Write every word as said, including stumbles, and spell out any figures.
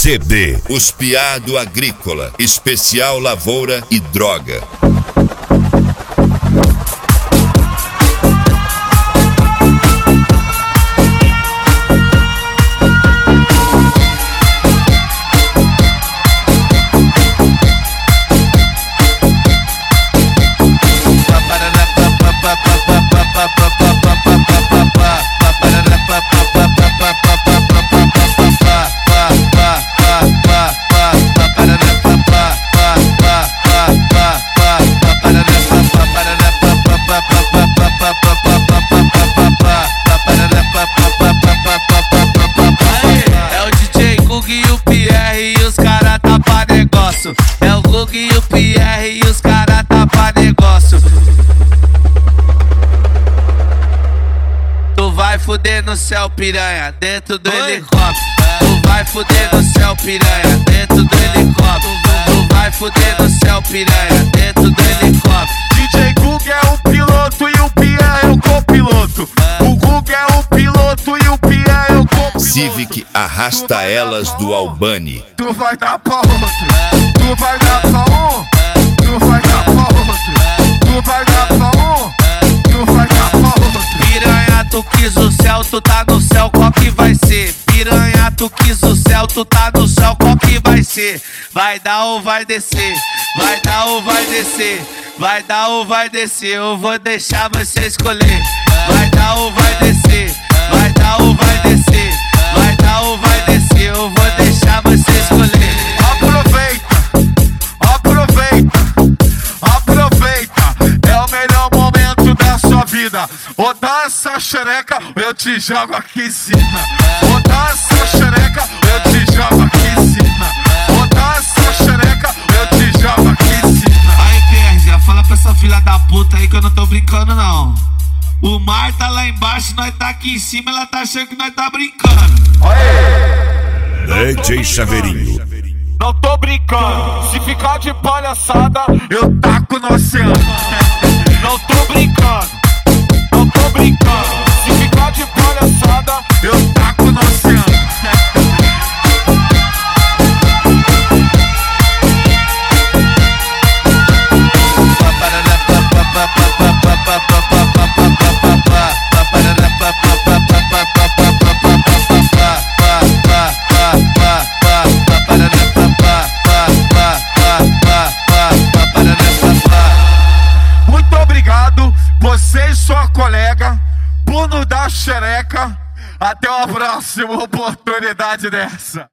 C B, Os Piado Agrícola, especial lavoura e droga. É o Gug e o Pierre e os caras tá pra negócio. Tu vai fuder no céu, piranha, dentro do Oi? helicóptero. Tu vai fuder no céu, piranha, dentro do helicóptero. Tu vai fuder no céu, piranha, dentro do helicóptero. D J Gug é o piloto e o Pierre é o copiloto. O Gug é o piloto e o Pierre é o copiloto. Civic arrasta elas do Albani. Tu vai dar pra outro, tu vai dar pra um, tu vai dar pra outro, tu vai dar pra um, tu vai dar pra outro. Piranha, tu quis o céu, tu tá no céu, qual que vai ser? Piranha, tu quis o céu, tu tá no céu, qual que vai ser? Vai dar ou vai descer? Vai dar ou vai descer? Vai dar ou vai descer? Eu vou deixar você escolher. Vai dar ou vai descer? Vai dar ou vai descer? Vai dar ou vai descer? Eu vou deixar você escolher. Aproveita, aproveita, aproveita. É o melhor momento da sua vida. Ou dá essa xereca, eu te jogo aqui em cima. Ou dá essa xereca, eu te jogo aqui em cima. Ou dá essa xereca, eu te jogo aqui em cima. Aí, Pierre, fala pra essa filha da puta aí que eu não tô brincando, não. O mar tá lá embaixo, nós tá aqui em cima, ela tá achando que nós tá brincando. D J Chaveirinho. Não tô brincando, se ficar de palhaçada, eu taco no oceano. Não tô brincando, não tô brincando, se ficar de palhaçada, eu taco no oceano. Muito obrigado, você e sua colega, por nos dar xereca. Até uma próxima oportunidade dessa.